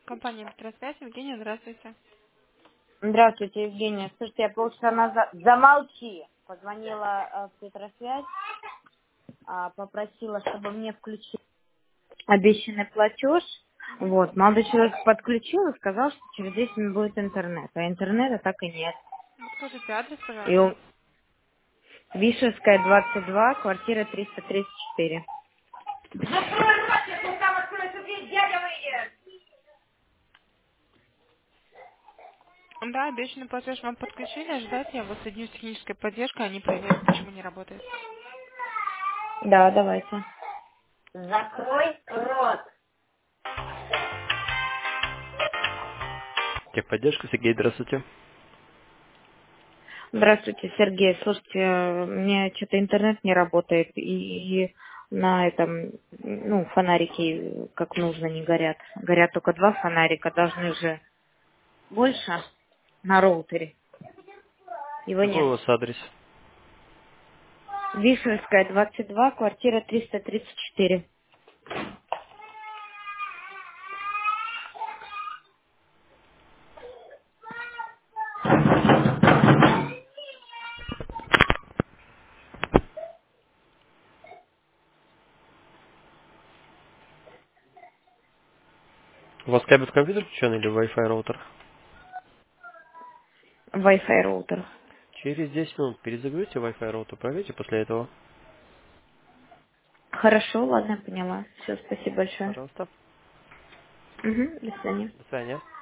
Компания Петросвязь. Евгения, здравствуйте. Здравствуйте, Евгения. Слушайте, я полчаса назад... Замолчи! Позвонила в Петросвязь, попросила, чтобы мне включить обещанный платеж. Вот, молодой человек подключил и сказал, что через 10 минут будет интернет. А интернета так и нет. Скажите адрес, И пожалуйста. у Вишевская, 22, квартира 334. Закрой рот, если там откроется дверь, дядя выйдет! Да, обещанный платеж вам подключили. Ожидайте, я вас соединю с технической поддержкой. Они проверят, почему не работает. Да, давайте. Закрой рот. Техподдержка, Сергей, здравствуйте. Здравствуйте, Сергей. Слушайте, у меня что-то интернет не работает, и на этом, ну, фонарики как нужно не горят. Горят только два фонарика, должны же больше на роутере. Его Какой нет. у вас адрес? Вишенская, 22, квартира 334. У вас кабель в компьютер включен или Wi-Fi роутер? Wi-Fi роутер. Через 10 минут перезагрузите Wi-Fi роутер, проверьте после этого. Хорошо, ладно, поняла. Все, спасибо большое. Пожалуйста. Угу, до свидания. До свидания.